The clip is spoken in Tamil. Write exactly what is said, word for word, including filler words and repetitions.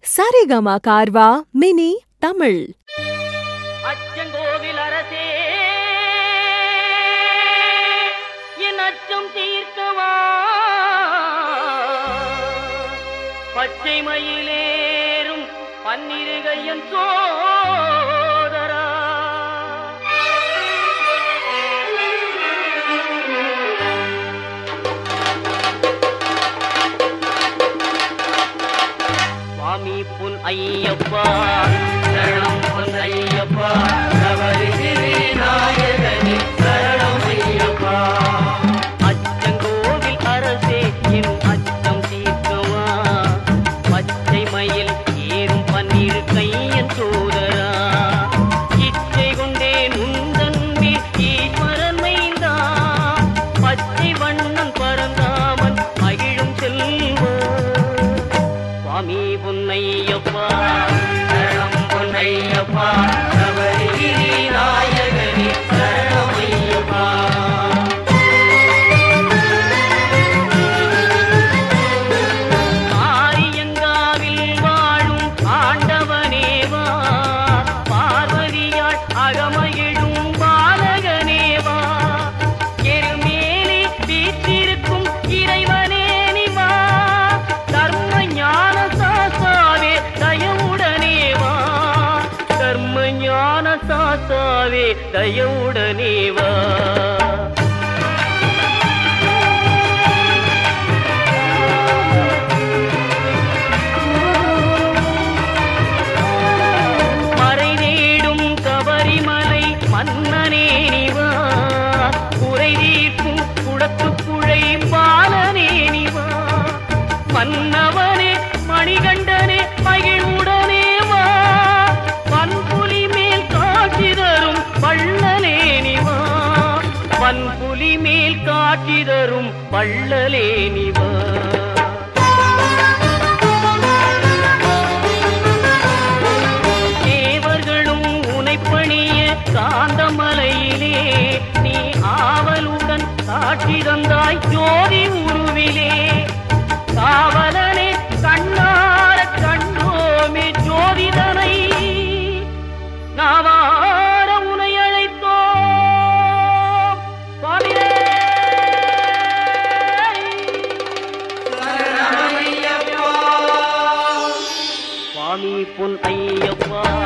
சரிகமா கார்வா மினி தமிழ். அச்சங்கோவில் அரசே என் அச்சம் தீர்க்கவா, பச்சை மயிலேறும் பன்னிருகையன் சோதரா, சுவாமி பொன் ஐயப்பா சரணம், பொன் ஐயப்பா நவரிசிறி நாயகனே சரணம் ஐயப்பா. அச்சங்கோவில் அரசே என் அச்சம் தீர்க்கவா, பச்சை மயில் ஏறும் பன்னிரு கையன் சோதரா, இச்சை கொண்டேன் உந்தன்பே ஈஸ்வரன் மைந்தா, பச்சை வண்ணன் பரந்தாமன் மகிழும் செல்வா, சுவாமி பொன்னையப்பா சரணம், பொன்னையப்பா நவரிசிறி நாயகனே சரணம் ஐயப்பா. ஆரியங்காவில் வாழும் ஆண்டவனேவா, பார்வதியாள் அகமகிழும் பாலகனேவா, எருமேலி வீற்றிருக்கும் இறைவனே நிவா, தர்ம ஞான சாசாவே தயவுடனேவா, தர்ம ஞான சாசாவே தயவுடனேவா. மறை தேடும் கபரிமலை மன்னனே நிவா, குறை தீர்க்கும் குடத்துக்குழை பாலனே நிவா, மன்னவனே மணிகண்டனே மகிழ்வுடனே வா, பன்புலி மேல் காட்சி தரும் வள்ளலே நிவா, பன்புலி மேல் காட்சி தரும் வள்ளலே நிவா. தேவர்களும் உனைப்பணிய காந்தமலையிலே நீ ஆவலுடன் காட்சி தந்தாய் ஜோதி உருவிலே, காவலனே கண்ணார கண்டோமே ஜோதிதனை, நாவார உனை அழைத்தோம் சுவாமியே. சுவாமி பொன் ஐயப்பா